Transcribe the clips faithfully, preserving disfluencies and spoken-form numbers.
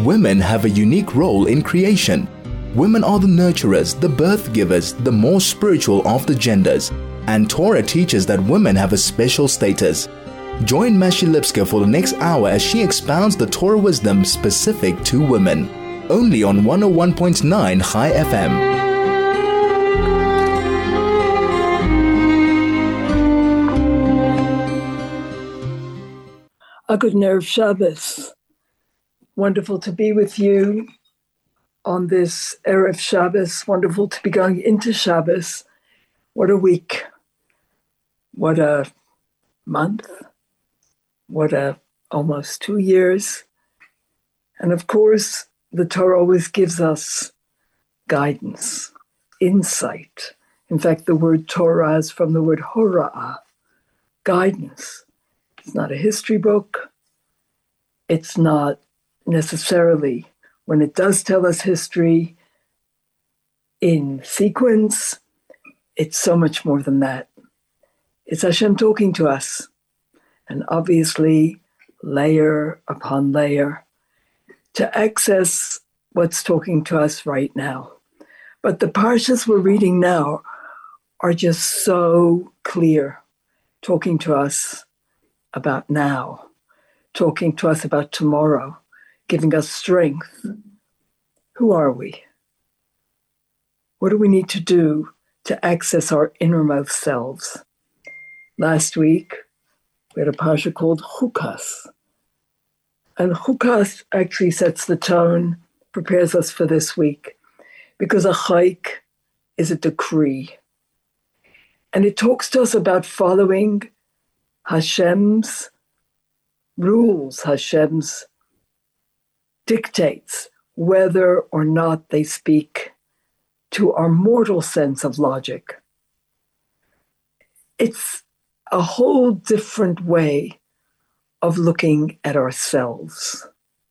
women have a unique role in creation. Women are the nurturers, the birth givers, the more spiritual of the genders, and Torah teaches that women have a special status. Join Mashi Lipska for the next hour as she expounds the Torah wisdom specific to women. Only on one oh one point nine Chai F M. A good Erev Shabbos. Wonderful to be with you on this Erev Shabbos. Wonderful to be going into Shabbos. What a week. What a month. What a almost two years. And of course, the Torah always gives us guidance, insight. In fact, the word Torah is from the word hora'ah, guidance. It's not a history book. It's not necessarily, when it does tell us history in sequence, it's so much more than that. It's Hashem talking to us. And obviously, layer upon layer, to access what's talking to us right now. But the parshas we're reading now are just so clear, talking to us about now, talking to us about tomorrow, giving us strength. Who are we? What do we need to do to access our innermost selves? Last week, we had a parsha called Chukas. And Chukas actually sets the tone, prepares us for this week, because a chayk is a decree. And it talks to us about following Hashem's rules, Hashem's dictates, whether or not they speak to our mortal sense of logic. It's a whole different way of looking at ourselves.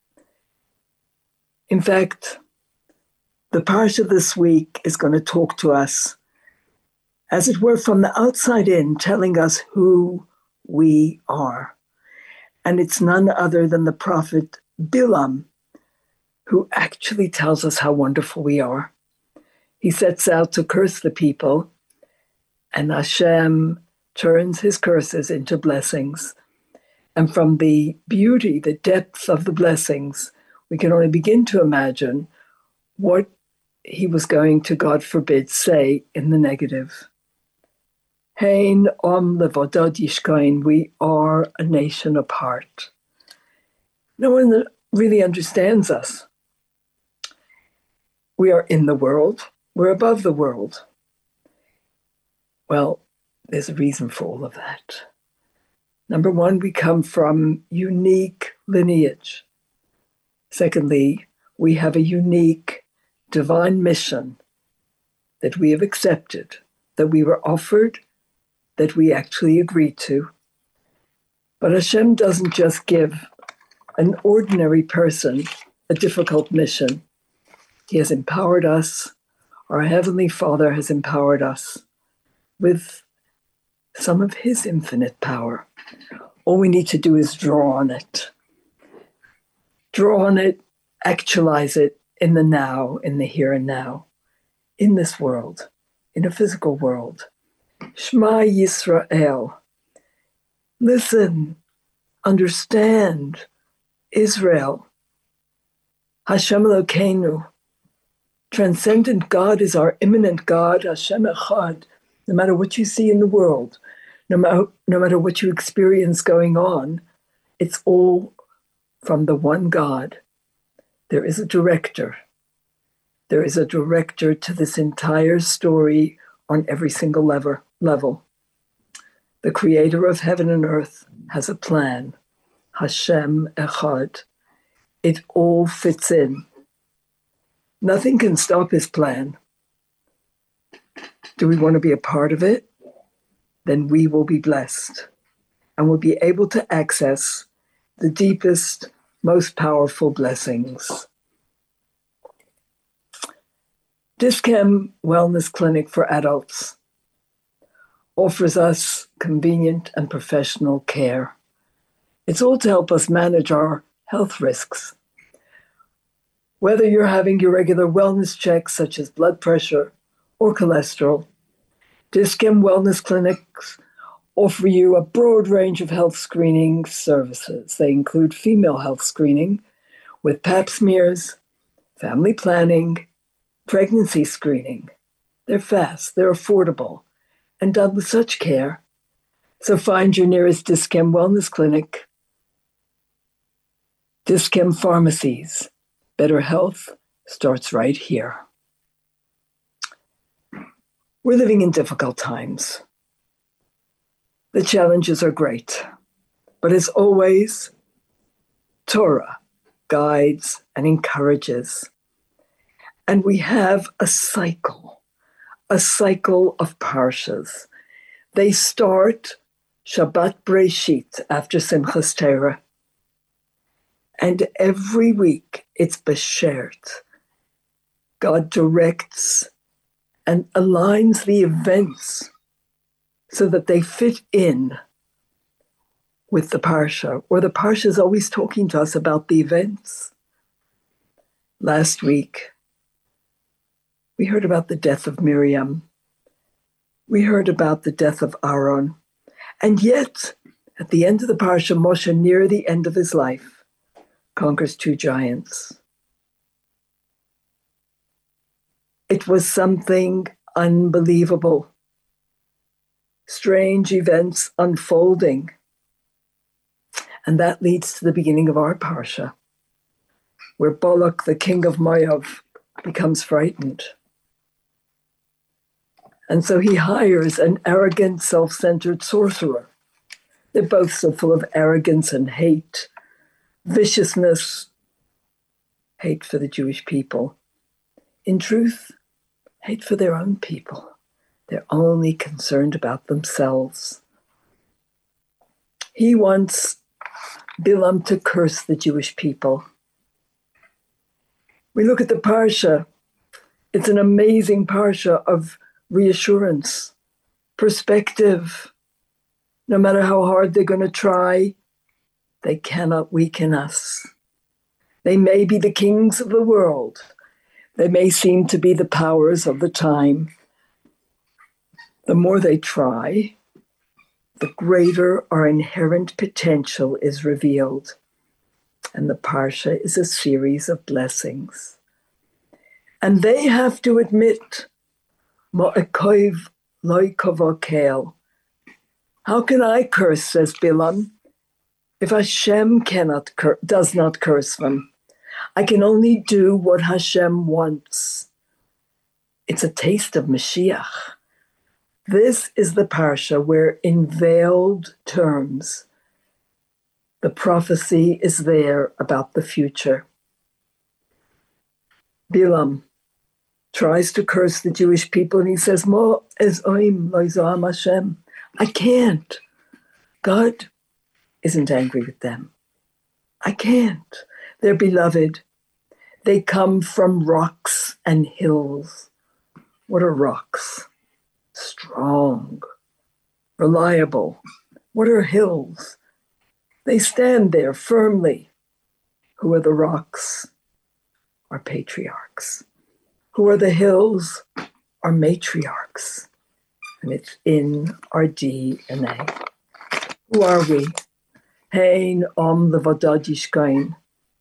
In fact, the parsha this week is going to talk to us, as it were, from the outside in, telling us who we are. And it's none other than the prophet Bilam, who actually tells us how wonderful we are. He sets out to curse the people, and Hashem turns his curses into blessings. And from the beauty, the depth of the blessings, we can only begin to imagine what he was going to, God forbid, say in the negative. Hein om levodod yishkain, we are a nation apart. No one really understands us. We are in the world, we're above the world. Well, there's a reason for all of that. Number one, we come from unique lineage. Secondly, we have a unique divine mission that we have accepted, that we were offered, that we actually agreed to. But Hashem doesn't just give an ordinary person a difficult mission. He has empowered us. Our Heavenly Father has empowered us with some of his infinite power. All we need to do is draw on it. Draw on it, actualize it in the now, in the here and now, in this world, in a physical world. Shema Yisrael. Listen, understand, Israel. Hashem Elokeinu. Transcendent God is our immanent God, Hashem Echad. No matter what you see in the world, no matter, no matter what you experience going on, it's all from the one God. There is a director. There is a director to this entire story on every single lever, level. The creator of heaven and earth has a plan. Hashem Echad. It all fits in. Nothing can stop his plan. Do we want to be a part of it? Then we will be blessed and will be able to access the deepest, most powerful blessings. Dischem Wellness Clinic for Adults offers us convenient and professional care. It's all to help us manage our health risks. Whether you're having your regular wellness checks, such as blood pressure or cholesterol, Dischem Wellness Clinics offer you a broad range of health screening services. They include female health screening with pap smears, family planning, pregnancy screening. They're fast, they're affordable, and done with such care. So find your nearest Dischem Wellness Clinic. Dischem Pharmacies. Better health starts right here. We're living in difficult times. The challenges are great, but as always, Torah guides and encourages. And we have a cycle, a cycle of parshas. They start Shabbat Breshit after Simchas Torah. And every week it's Beshert. God directs and aligns the events so that they fit in with the Parsha, or the Parsha is always talking to us about the events. Last week, we heard about the death of Miriam. We heard about the death of Aaron. And yet, at the end of the Parsha, Moshe, near the end of his life, conquers two giants. It was something unbelievable. Strange events unfolding. And that leads to the beginning of our Parsha, where Balak, the king of Moab, becomes frightened. And so he hires an arrogant, self-centered sorcerer. They're both so full of arrogance and hate, viciousness, hate for the Jewish people. In truth, hate for their own people. They're only concerned about themselves. He wants Bilam to curse the Jewish people. We look at the Parsha. It's an amazing Parsha of reassurance, perspective. No matter how hard they're going to try, they cannot weaken us. They may be the kings of the world. They may seem to be the powers of the time. The more they try, the greater our inherent potential is revealed. And the Parsha is a series of blessings. And they have to admit, Ma'akoiv loy kavokel. How can I curse, says Bilam, if Hashem cannot cur- does not curse them? I can only do what Hashem wants. It's a taste of Mashiach. This is the Parsha where, in veiled terms, the prophecy is there about the future. Bilam tries to curse the Jewish people, and he says, Mo es oim lo zoam Hashem. I can't. God isn't angry with them. I can't. They're beloved. They come from rocks and hills. What are rocks? Strong, reliable. What are hills? They stand there firmly. Who are the rocks? Are patriarchs. Who are the hills? Are matriarchs. And it's in our D N A. Who are we? Hein om levadadishkain.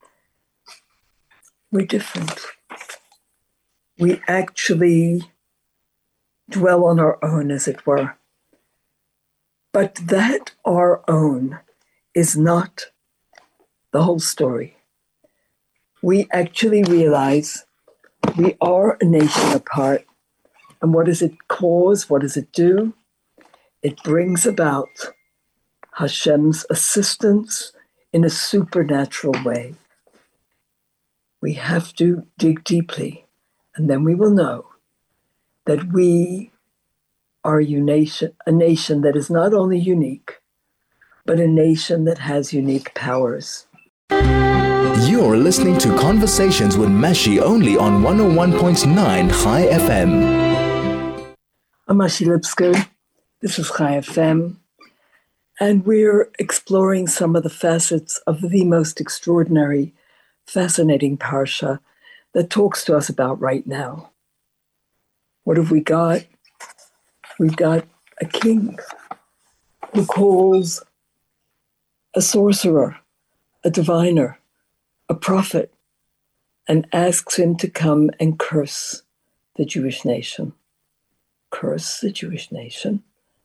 We're different. We actually dwell on our own, as it were. But that our own is not the whole story. We actually realize we are a nation apart. And what does it cause? What does it do? It brings about Hashem's assistance in a supernatural way. We have to dig deeply, and then we will know that we are a nation, a nation that is not only unique, but a nation that has unique powers. You're listening to Conversations with Mashi only on one oh one point nine Chai F M. I'm Mashi Lipsker. This is Chai F M. And we're exploring some of the facets of the most extraordinary, fascinating Parsha, that talks to us about right now. What have we got? We've got a king who calls a sorcerer, a diviner, a prophet, and asks him to come and curse the Jewish nation. Curse the Jewish nation.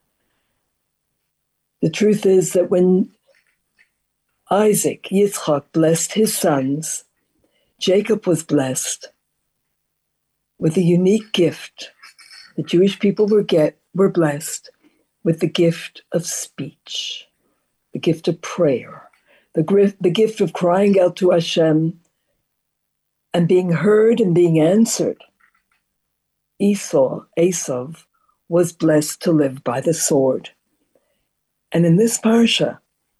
The truth is that when Isaac, Yitzchak, blessed his sons, Jacob was blessed with a unique gift. The Jewish people were, get, were blessed with the gift of speech, the gift of prayer, the, the gift of crying out to Hashem and being heard and being answered. Esau, Esav, was blessed to live by the sword. And in this parsha,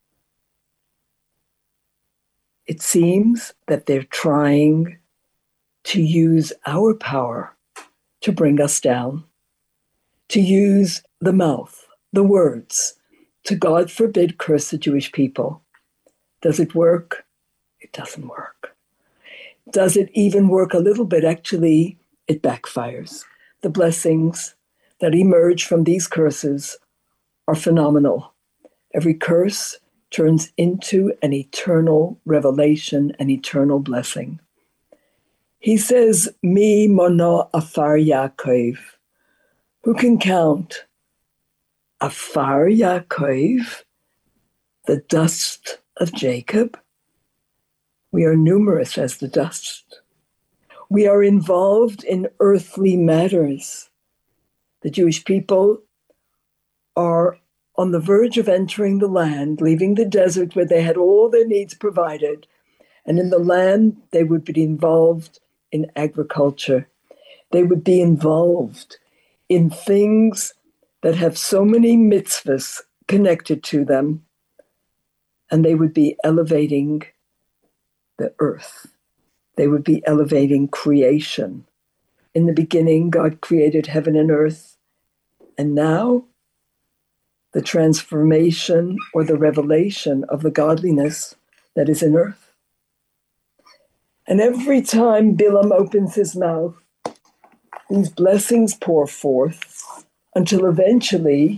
it seems that they're trying to use our power to bring us down, to use the mouth, the words, to, God forbid, curse the Jewish people. Does it work? It doesn't work. Does it even work a little bit? Actually, it backfires. The blessings that emerge from these curses are phenomenal. Every curse turns into an eternal revelation, an eternal blessing. He says, Mi mono afar Yaakov. Who can count? Afar Yaakov, the dust of Jacob. We are numerous as the dust. We are involved in earthly matters. The Jewish people are on the verge of entering the land, leaving the desert where they had all their needs provided. And in the land, they would be involved in agriculture. They would be involved in things that have so many mitzvahs connected to them. And they would be elevating the earth. They would be elevating creation. In the beginning, God created heaven and earth. And now, the transformation or the revelation of the godliness that is in earth. And every time Bilam opens his mouth, these blessings pour forth until eventually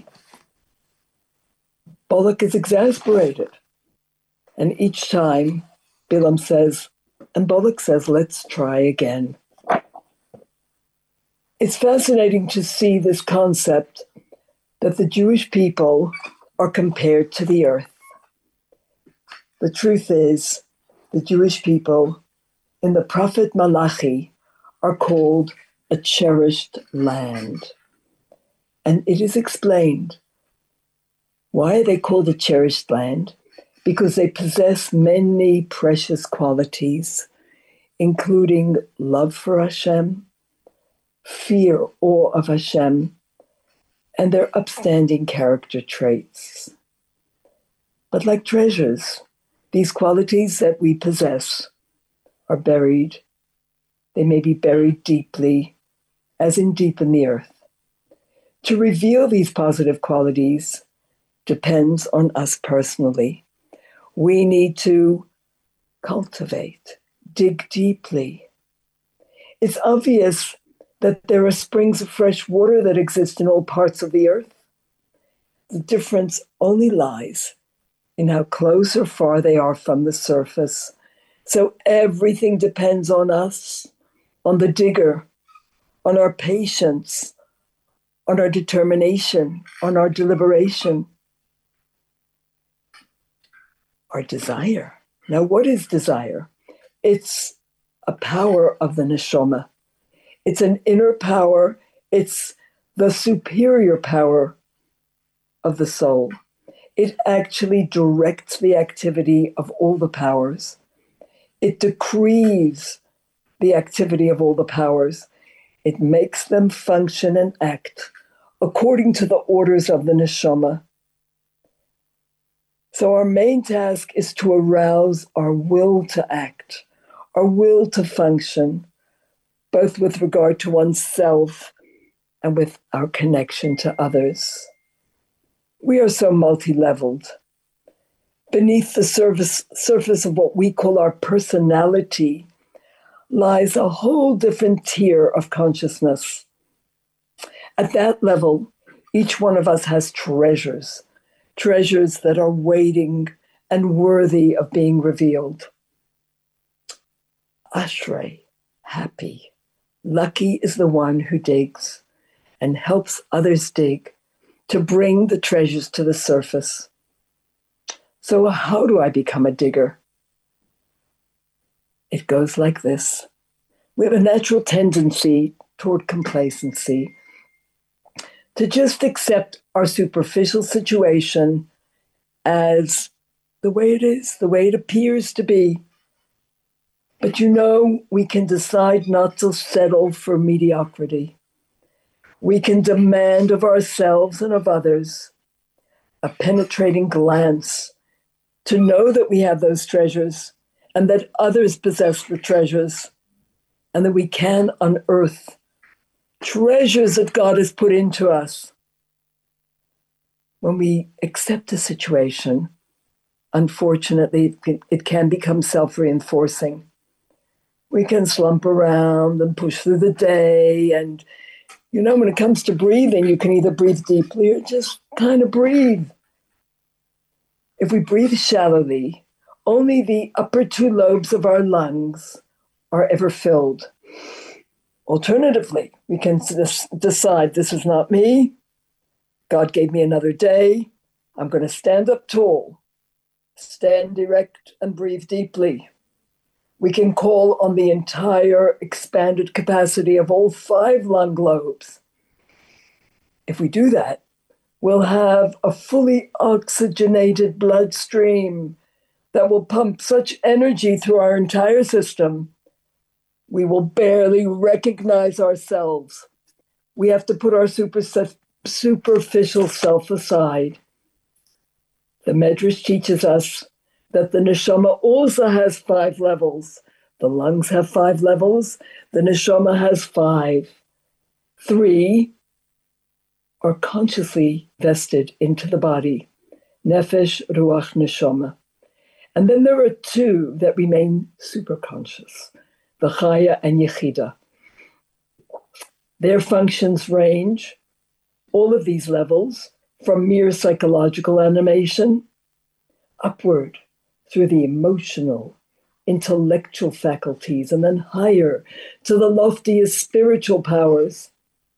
Balak is exasperated. And each time Bilam says, and Balak says, let's try again. It's fascinating to see this concept that the Jewish people are compared to the earth. The truth is, the Jewish people in the prophet Malachi are called a cherished land. And it is explained. Why are they called a cherished land? Because they possess many precious qualities, including love for Hashem, fear, awe of Hashem, and their upstanding character traits. But like treasures, these qualities that we possess are buried. They may be buried deeply, as in deep in the earth. To reveal these positive qualities depends on us personally. We need to cultivate, dig deeply. It's obvious that there are springs of fresh water that exist in all parts of the earth. The difference only lies in how close or far they are from the surface. So everything depends on us, on the digger, on our patience, on our determination, on our deliberation, our desire. Now, what is desire? It's a power of the neshama. It's an inner power. It's the superior power of the soul. It actually directs the activity of all the powers. It decrees the activity of all the powers. It makes them function and act according to the orders of the neshama. So our main task is to arouse our will to act, our will to function, both with regard to oneself and with our connection to others. We are so multi-leveled. Beneath the surface, surface of what we call our personality lies a whole different tier of consciousness. At that level, each one of us has treasures, treasures that are waiting and worthy of being revealed. Ashrei, happy, lucky is the one who digs and helps others dig to bring the treasures to the surface. So how do I become a digger? It goes like this. We have a natural tendency toward complacency, to just accept our superficial situation as the way it is, the way it appears to be. But you know, we can decide not to settle for mediocrity. We can demand of ourselves and of others a penetrating glance to know that we have those treasures and that others possess the treasures and that we can unearth treasures that God has put into us. When we accept a situation, unfortunately, it can, it can become self-reinforcing. We can slump around and push through the day. And, you know, when it comes to breathing, you can either breathe deeply or just kind of breathe. If we breathe shallowly, only the upper two lobes of our lungs are ever filled. Alternatively, we can decide this is not me. God gave me another day. I'm going to stand up tall, stand erect, and breathe deeply. We can call on the entire expanded capacity of all five lung lobes. If we do that, we'll have a fully oxygenated bloodstream that will pump such energy through our entire system, we will barely recognize ourselves. We have to put our super, superficial self aside. The Medrash teaches us that the neshama also has five levels. The lungs have five levels. The neshama has five. Three are consciously vested into the body. Nefesh, Ruach, Neshama. And then there are two that remain superconscious. The Chaya and Yechida. Their functions range, all of these levels, from mere psychological animation upward through the emotional, intellectual faculties, and then higher to the loftiest spiritual powers.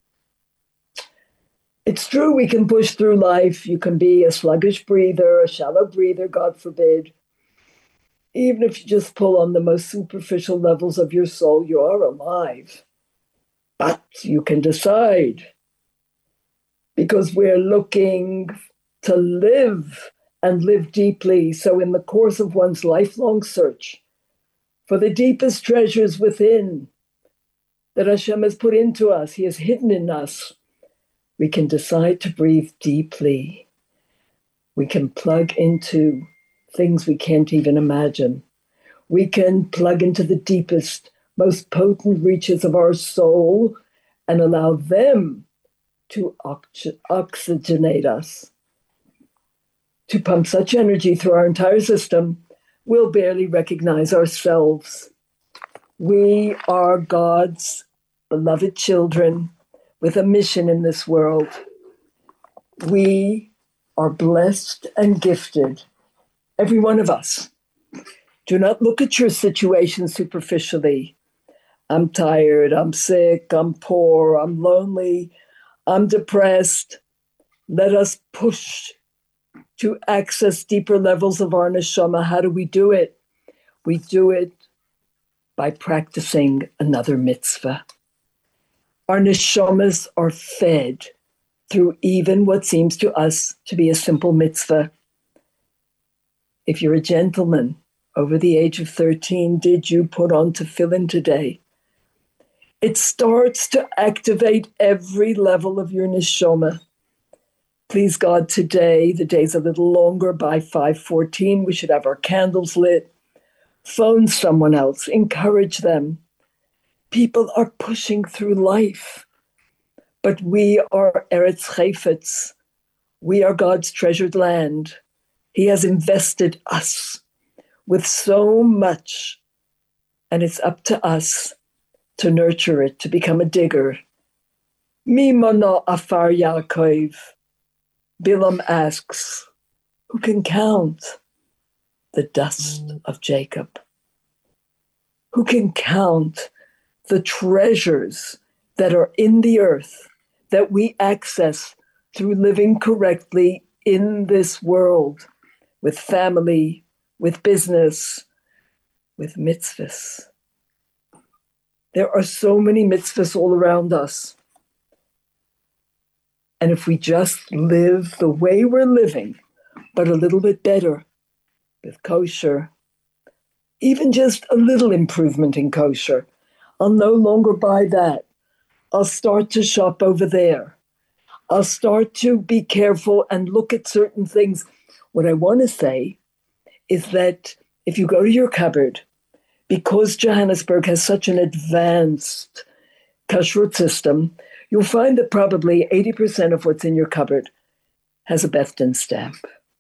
It's true we can push through life. You can be a sluggish breather, a shallow breather, God forbid. Even if you just pull on the most superficial levels of your soul, you are alive. But you can decide, because we're looking to live and live deeply. So in the course of one's lifelong search for the deepest treasures within that Hashem has put into us, He has hidden in us, we can decide to breathe deeply. We can plug into things we can't even imagine. We can plug into the deepest, most potent reaches of our soul and allow them to oxy- oxygenate us, to pump such energy through our entire system, we'll barely recognize ourselves. We are God's beloved children with a mission in this world. We are blessed and gifted, every one of us. Do not look at your situation superficially. I'm tired, I'm sick, I'm poor, I'm lonely, I'm depressed. Let us push to access deeper levels of our neshama. How do we do it? We do it by practicing another mitzvah. Our neshamas are fed through even what seems to us to be a simple mitzvah. If you're a gentleman over the age of thirteen, did you put on tefillin today? It starts to activate every level of your neshama. Please God, today, the day's a little longer. By five fourteen, we should have our candles lit. Phone someone else. Encourage them. People are pushing through life. But we are Eretz Chayfetz. We are God's treasured land. He has invested us with so much And it's up to us to nurture it, to become a digger. Mi mono afar Yaakov. Bilam asks, who can count the dust of Jacob? Who can count the treasures that are in the earth that we access through living correctly in this world, with family, with business, with mitzvahs? There are so many mitzvahs all around us. And if we just live the way we're living, but a little bit better, with kosher, even just a little improvement in kosher, I'll no longer buy that. I'll start to shop over there. I'll start to be careful and look at certain things. What I want to say is that if you go to your cupboard, because Johannesburg has such an advanced kashrut system, you'll find that probably eighty percent of what's in your cupboard has a Beth Din stamp.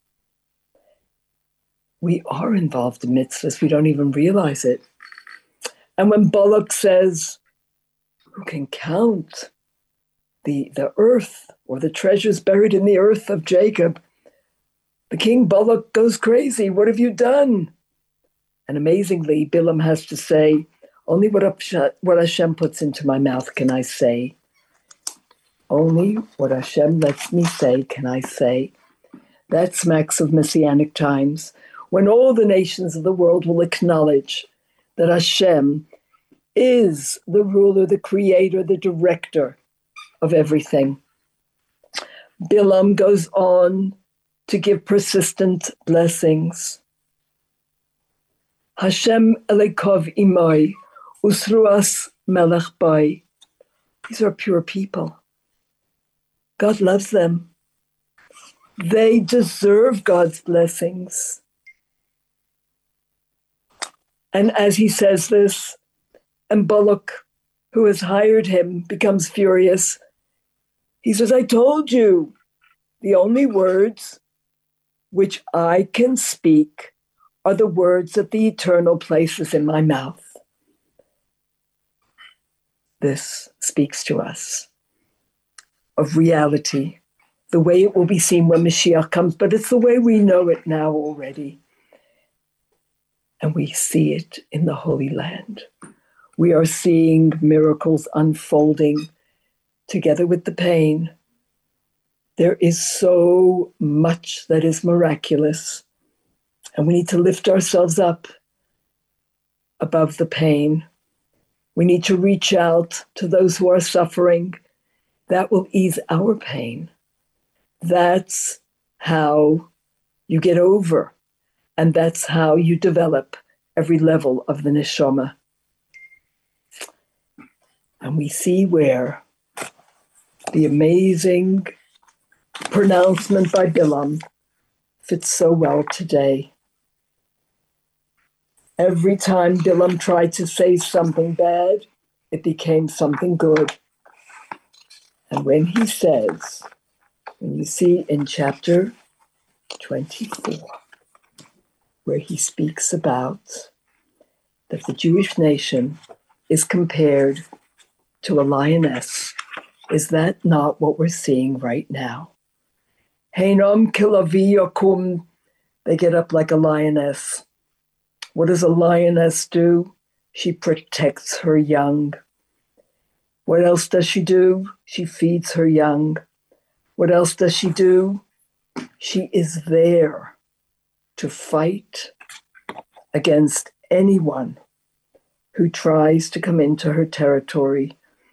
We are involved in mitzvahs. We don't even realize it. And when Balak says, who can count the, the earth or the treasures buried in the earth of Jacob, the king Balak goes crazy. What have you done? And amazingly, Bilam has to say, only what Hashem puts into my mouth can I say. Only what Hashem lets me say can I say. That smacks of messianic times, when all the nations of the world will acknowledge that Hashem is the ruler, the creator, the director of everything. Bilam goes on to give persistent blessings. Hashem elekov imoi, usruas melech bai. These are pure people. God loves them. They deserve God's blessings. And as he says this, and Balak, who has hired him, becomes furious. He says, I told you, the only words which I can speak are the words that the Eternal places in my mouth. This speaks to us of reality, the way it will be seen when Mashiach comes, but it's the way we know it now already. And we see it in the Holy Land. We are seeing miracles unfolding together with the pain. There is so much that is miraculous, and we need to lift ourselves up above the pain. We need to reach out to those who are suffering. That will ease our pain. That's how you get over, and that's how you develop every level of the neshama. And we see where the amazing pronouncement by Bilam fits so well today. Every time Bilam tried to say something bad, it became something good. And when he says, when you see in chapter twenty-four, where he speaks about that the Jewish nation is compared to a lioness, is that not what we're seeing right now? Heinom kilavi yakum, they get up like a lioness. What does a lioness do? She protects her young. What else does she do? She feeds her young. What else does she do? She is there to fight against anyone who tries to come into her territory.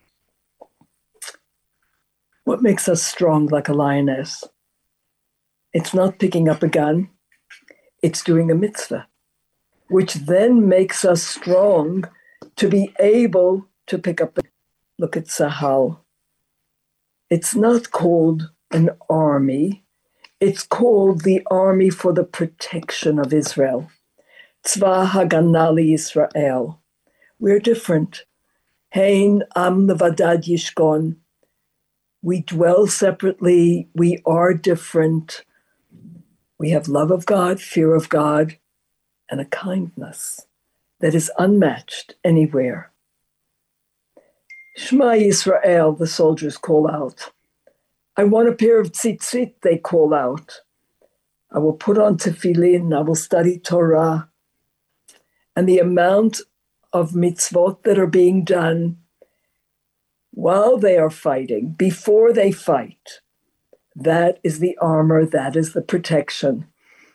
What makes us strong like a lioness? It's not picking up a gun. It's doing a mitzvah, which then makes us strong to be able to pick up. Look at Sahal. It's not called an army. It's called the Army for the Protection of Israel. Tzva Haganah Yisrael. We're different. Hein am levadad yishkon. We dwell separately. We are different. We have love of God, fear of God, and a kindness that is unmatched anywhere. Shema Yisrael, the soldiers call out. I want a pair of tzitzit, they call out. I will put on tefillin, I will study Torah. And the amount of mitzvot that are being done while they are fighting, before they fight, that is the armor, that is the protection.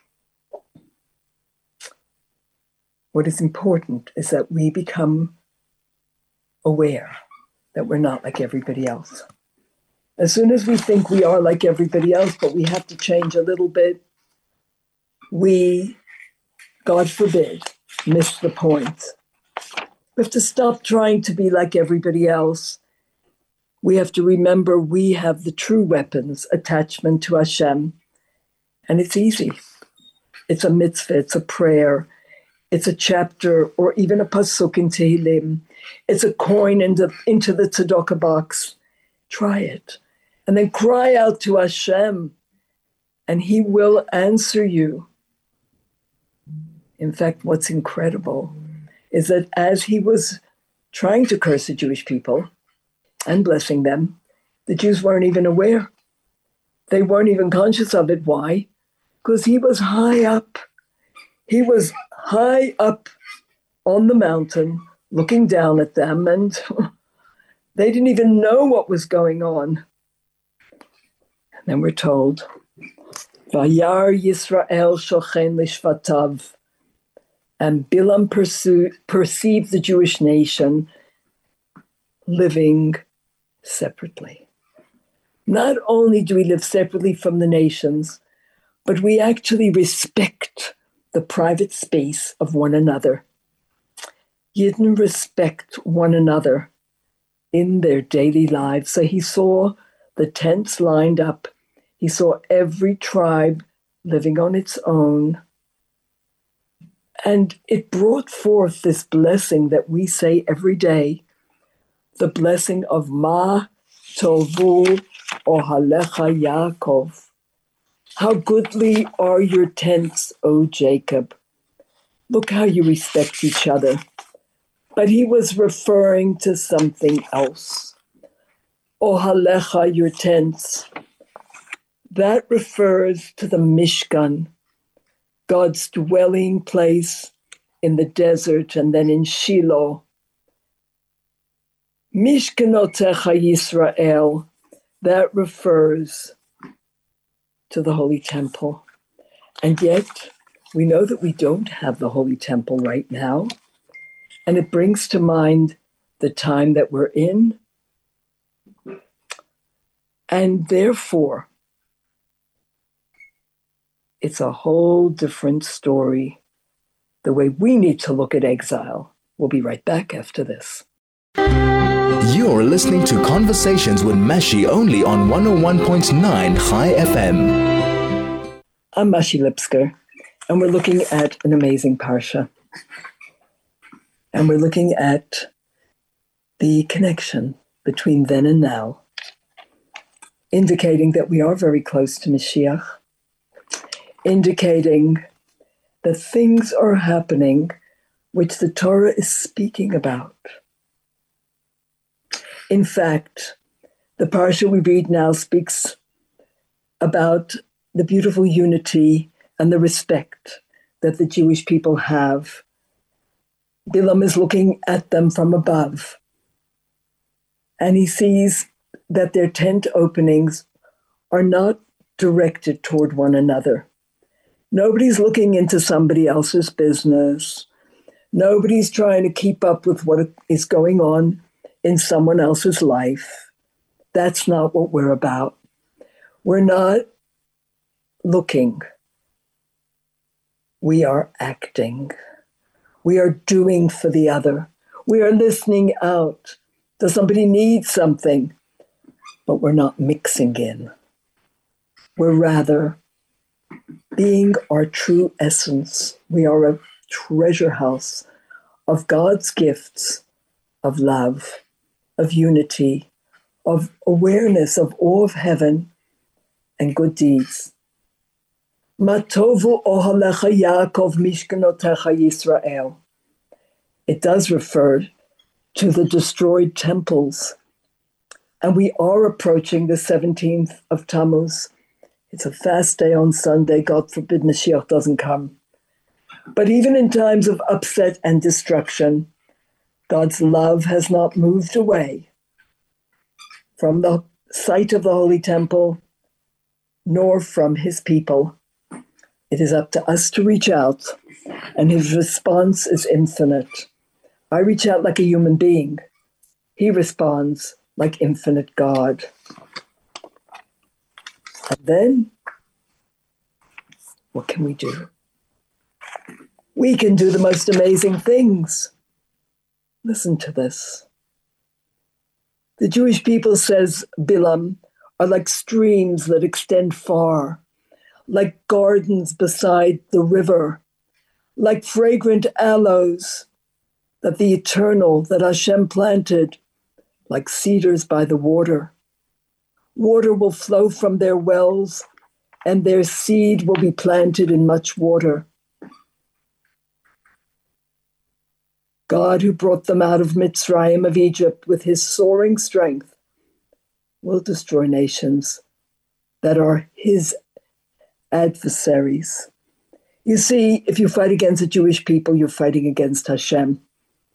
What is important is that we become aware that we're not like everybody else. As soon as we think we are like everybody else, but we have to change a little bit, we, God forbid, miss the point. We have to stop trying to be like everybody else. We have to remember we have the true weapons, attachment to Hashem. And it's easy. It's a mitzvah, it's a prayer, it's a chapter, or even a pasuk in Tehillim. It's a coin into, into the tzedakah box. Try it. And then cry out to Hashem, and He will answer you. In fact, what's incredible is that as He was trying to curse the Jewish people and blessing them, the Jews weren't even aware. They weren't even conscious of it. Why? Because He was high up. He was high up on the mountain, looking down at them, and they didn't even know what was going on. And then we're told, Vayar Yisrael shochen lishvatav. And Bilam pursued, perceived the Jewish nation living separately. Not only do we live separately from the nations, but we actually respect the private space of one another. Yidden respect one another in their daily lives. So he saw the tents lined up. He saw every tribe living on its own. And it brought forth this blessing that we say every day, the blessing of Ma Tovu Ohalecha Yaakov. How goodly are your tents, O Jacob. Look how you respect each other. But he was referring to something else. Ohalecha, your tents. That refers to the Mishkan, God's dwelling place in the desert and then in Shiloh. Mishkanotecha Yisrael, that refers to the Holy Temple. And yet, we know that we don't have the Holy Temple right now. And it brings to mind the time that we're in. And therefore, it's a whole different story, the way we need to look at exile. We'll be right back after this. You're listening to Conversations with Mashi only on one oh one point nine Chai F M. I'm Mashi Lipsker, and we're looking at an amazing parsha. And we're looking at the connection between then and now, indicating that we are very close to Mashiach, indicating that things are happening which the Torah is speaking about. In fact, the parsha we read now speaks about the beautiful unity and the respect that the Jewish people have. Bilam is looking at them from above, and he sees that their tent openings are not directed toward one another. Nobody's looking into somebody else's business. Nobody's trying to keep up with what is going on in someone else's life. That's not what we're about. We're not looking. We are acting. We are doing for the other. We are listening out. Does somebody need something? But we're not mixing in. We're rather being our true essence. We are a treasure house of God's gifts of love, of unity, of awareness of awe of heaven and good deeds. Matovu ohalecha Yaakov mishkanotecha Yisrael. It does refer to the destroyed temples. And we are approaching the seventeenth of Tammuz. It's a fast day on Sunday. God forbid Mashiach doesn't come. But even in times of upset and destruction, God's love has not moved away from the site of the Holy Temple, nor from his people. It is up to us to reach out, and his response is infinite. I reach out like a human being. He responds like infinite God. And then, what can we do? We can do the most amazing things. Listen to this. The Jewish people, says Bilam, are like streams that extend far, like gardens beside the river, like fragrant aloes that the eternal, that Hashem planted, like cedars by the water. Water will flow from their wells, and their seed will be planted in much water. God, who brought them out of Mitzrayim, of Egypt, with his soaring strength, will destroy nations that are his adversaries. You see, if you fight against the Jewish people, you're fighting against Hashem.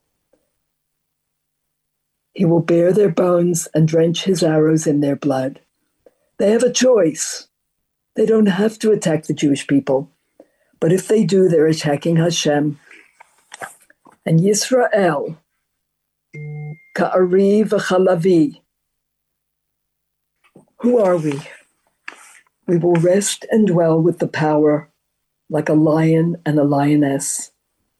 He will bear their bones and drench his arrows in their blood. They have a choice. They don't have to attack the Jewish people. But if they do, they're attacking Hashem. And Yisrael, Ka'ari v'chalavi. Who are we? We will rest and dwell with the power like a lion and a lioness.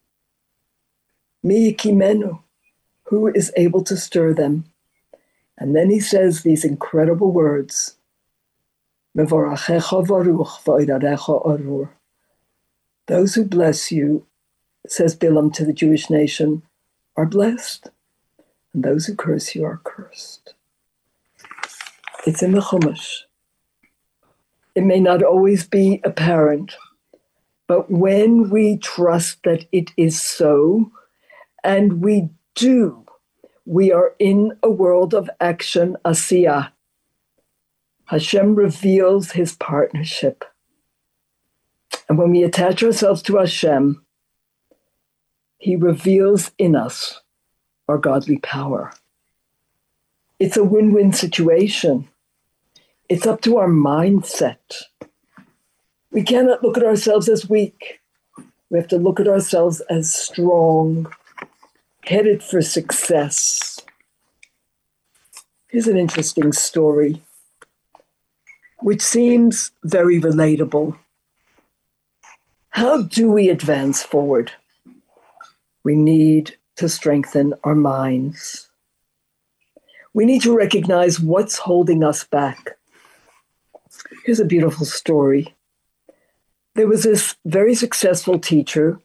Mi yikimenu, who is able to stir them? And then he says these incredible words. Mevorachecha varuch v'oidarecha orur. Those who bless you, says Bilam to the Jewish nation, are blessed. And those who curse you are cursed. It's in the Chumash. It may not always be apparent, but when we trust that it is so, and we do, we are in a world of action, asiyah. Hashem reveals his partnership. And when we attach ourselves to Hashem, he reveals in us our godly power. It's a win-win situation. It's up to our mindset. We cannot look at ourselves as weak. We have to look at ourselves as strong, headed for success. Here's an interesting story, which seems very relatable. How do we advance forward? We need to strengthen our minds. We need to recognize what's holding us back. Here's a beautiful story. There was this very successful teacher,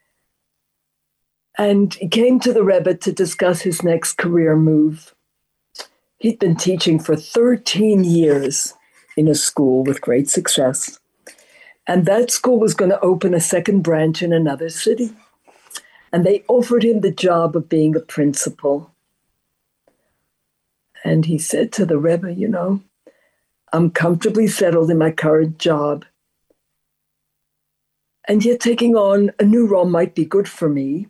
and he came to the Rebbe to discuss his next career move. He'd been teaching for thirteen years in a school with great success, and that school was going to open a second branch in another city. And they offered him the job of being a principal. And he said to the Rebbe, you know, I'm comfortably settled in my current job. And yet taking on a new role might be good for me.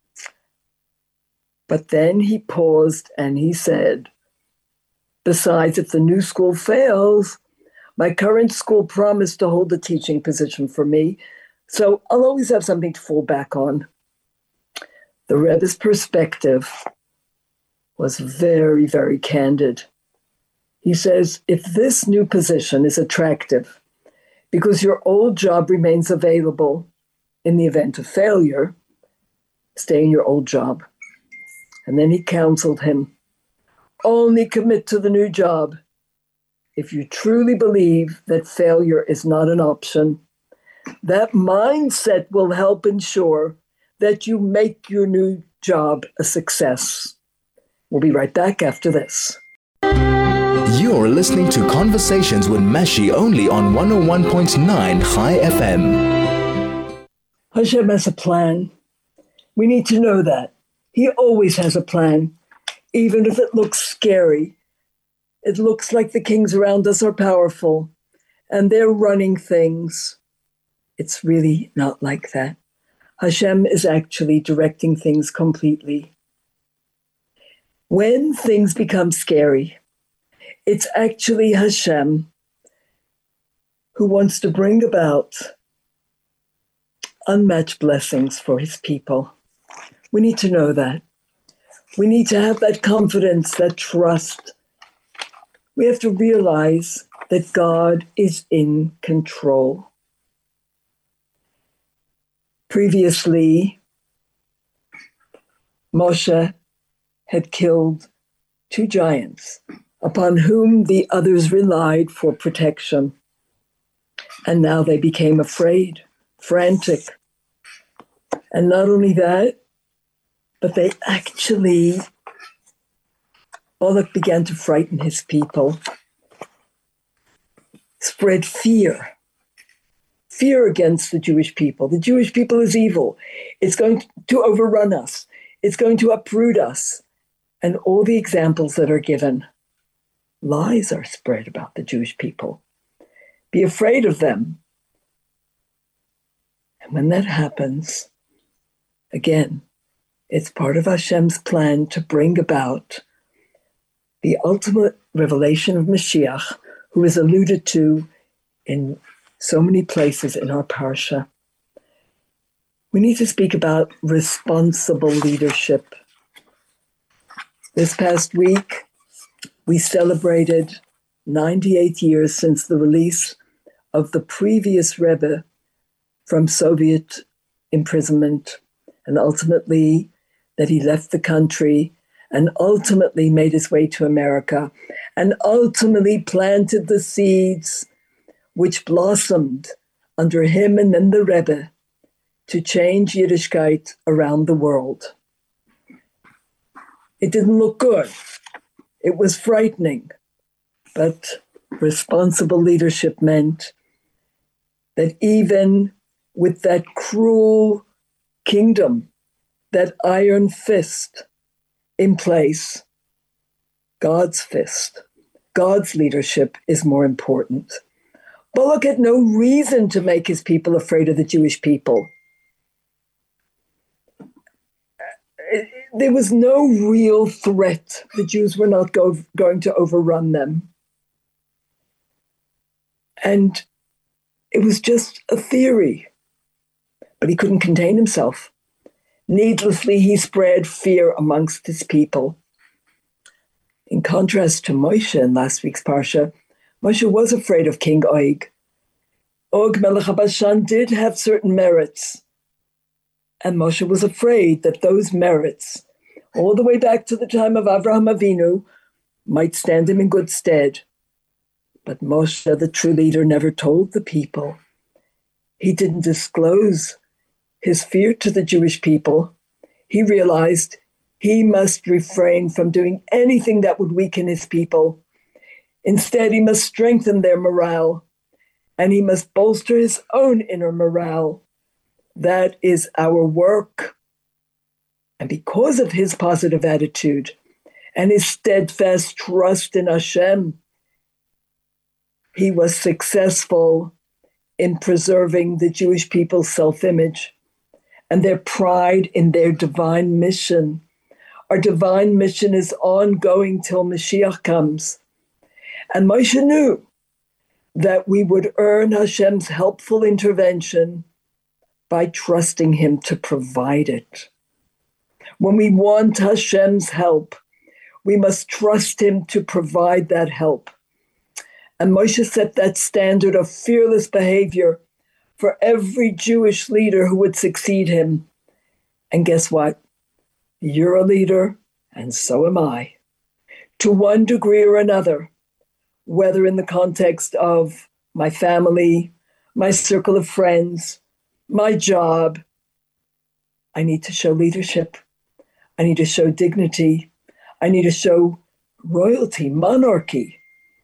But then he paused and he said, besides, if the new school fails, my current school promised to hold the teaching position for me, so I'll always have something to fall back on. The Rebbe's perspective was very, very candid. He says, if this new position is attractive because your old job remains available in the event of failure, stay in your old job. And then he counseled him, only commit to the new job if you truly believe that failure is not an option. That mindset will help ensure that you make your new job a success. We'll be right back after this. You're listening to Conversations with Mashi only on one oh one point nine Chai F M. Hashem has a plan. We need to know that. He always has a plan, even if it looks scary. It looks like the kings around us are powerful and they're running things. It's really not like that. Hashem is actually directing things completely. When things become scary, it's actually Hashem who wants to bring about unmatched blessings for his people. We need to know that. We need to have that confidence, that trust. We have to realize that God is in control. Previously, Moshe had killed two giants upon whom the others relied for protection. And now they became afraid, frantic. And not only that, but they actually, Balak began to frighten his people, spread fear. Fear against the Jewish people. The Jewish people is evil. It's going to overrun us. It's going to uproot us. And all the examples that are given, lies are spread about the Jewish people. Be afraid of them. And when that happens, again, it's part of Hashem's plan to bring about the ultimate revelation of Mashiach, who is alluded to in so many places in our parsha. We need to speak about responsible leadership. This past week, we celebrated ninety-eight years since the release of the previous Rebbe from Soviet imprisonment, and ultimately that he left the country and ultimately made his way to America and ultimately planted the seeds which blossomed under him and then the Rebbe to change Yiddishkeit around the world. It didn't look good. It was frightening. But responsible leadership meant that even with that cruel kingdom, that iron fist in place, God's fist, God's leadership is more important. Balak had no reason to make his people afraid of the Jewish people. There was no real threat. The Jews were not go, going to overrun them. And it was just a theory. But he couldn't contain himself. Needlessly, he spread fear amongst his people. In contrast to Moshe in last week's Parsha, Moshe was afraid of King Og. Og Melech HaBashan did have certain merits. And Moshe was afraid that those merits, all the way back to the time of Avraham Avinu, might stand him in good stead. But Moshe, the true leader, never told the people. He didn't disclose his fear to the Jewish people. He realized he must refrain from doing anything that would weaken his people. Instead, he must strengthen their morale, and he must bolster his own inner morale. That is our work. And because of his positive attitude and his steadfast trust in Hashem, he was successful in preserving the Jewish people's self-image and their pride in their divine mission. Our divine mission is ongoing till Mashiach comes. And Moshe knew that we would earn Hashem's helpful intervention by trusting him to provide it. When we want Hashem's help, we must trust him to provide that help. And Moshe set that standard of fearless behavior for every Jewish leader who would succeed him. And guess what? You're a leader, and so am I. To one degree or another, whether in the context of my family, my circle of friends, my job, I need to show leadership. I need to show dignity. I need to show royalty, monarchy.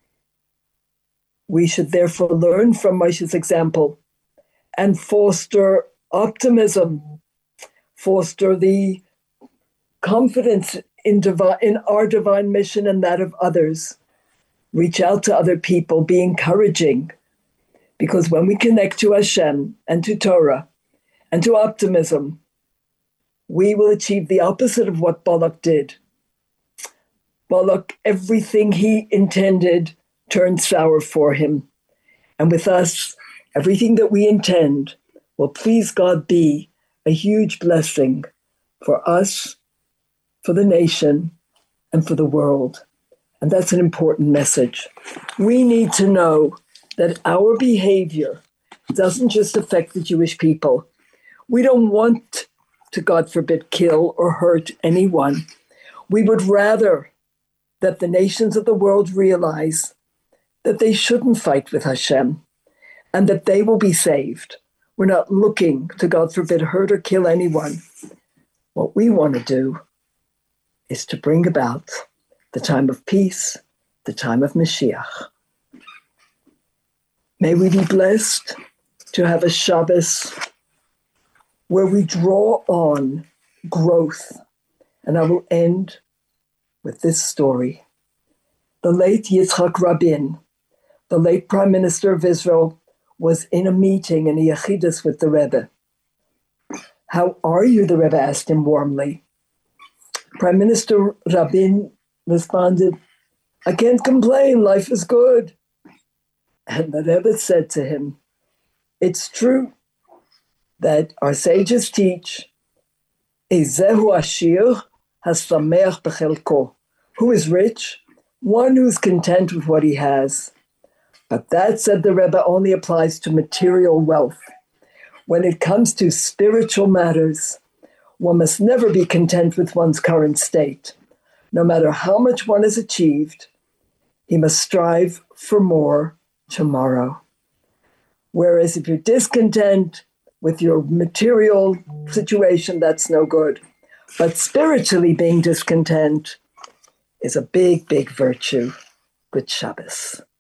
We should therefore learn from Moshe's example and foster optimism, foster the confidence in, divine, in our divine mission and that of others. Reach out to other people, be encouraging, because when we connect to Hashem and to Torah and to optimism, we will achieve the opposite of what Balak did. Balak, everything he intended turned sour for him. And with us, everything that we intend will please God be a huge blessing for us, for the nation, and for the world. And that's an important message. We need to know that our behavior doesn't just affect the Jewish people. We don't want to, God forbid, kill or hurt anyone. We would rather that the nations of the world realize that they shouldn't fight with Hashem and that they will be saved. We're not looking to, God forbid, hurt or kill anyone. What we want to do is to bring about the time of peace, the time of Mashiach. May we be blessed to have a Shabbos where we draw on growth. And I will end with this story. The late Yitzhak Rabin, the late Prime Minister of Israel, was in a meeting in a Yechidus with the Rebbe. "How are you?" the Rebbe asked him warmly. Prime Minister Rabin responded, "I can't complain, life is good." And the Rebbe said to him, "It's true that our sages teach, Ezehu Ashir hasameach bechelko. Who is rich? One who's content with what he has. But that," said the Rebbe, "only applies to material wealth. When it comes to spiritual matters, one must never be content with one's current state. No matter how much one has achieved, he must strive for more tomorrow. Whereas if you're discontent with your material situation, that's no good. But spiritually being discontent is a big, big virtue." Good Shabbos.